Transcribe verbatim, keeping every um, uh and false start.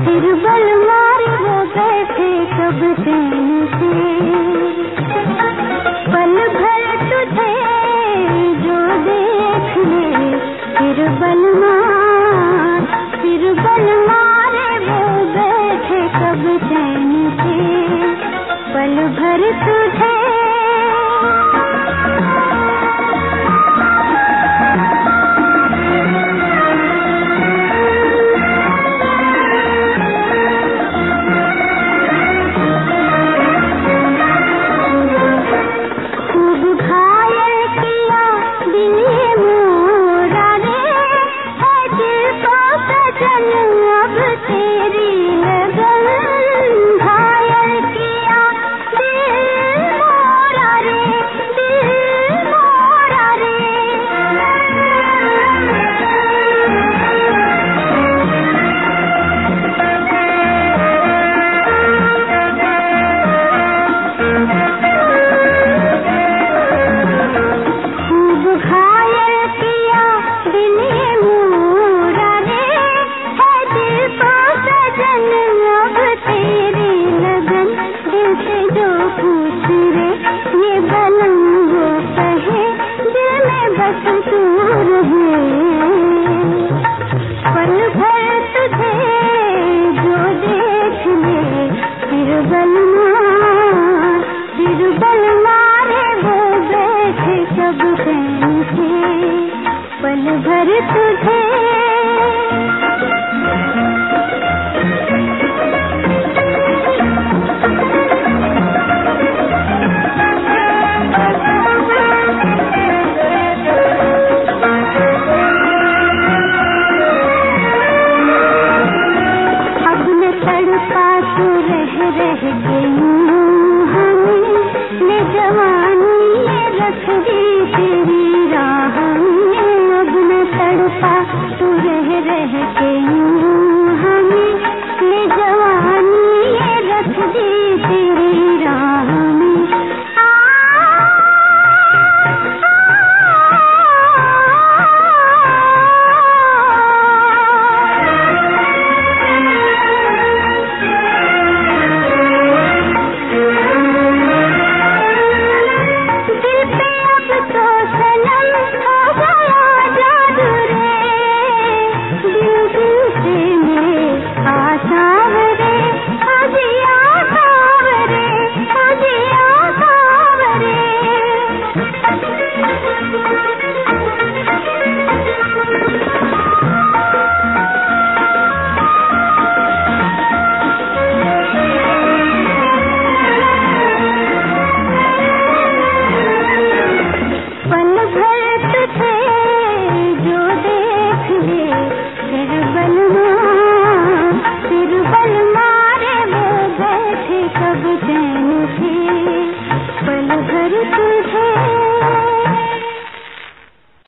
फिर बल मारे वो बैठे कब चैन से। पल भर तुझे जो देख ले फिर बल मार, फिर बल मारे वो बैठे कब चैन से। पल भर तुझे पल भर तुझे अब न तड़पा तू रह रह गई हमें, ले जवानी रख दी तेरी राह में। अब न तड़पा तू रह रह के यूं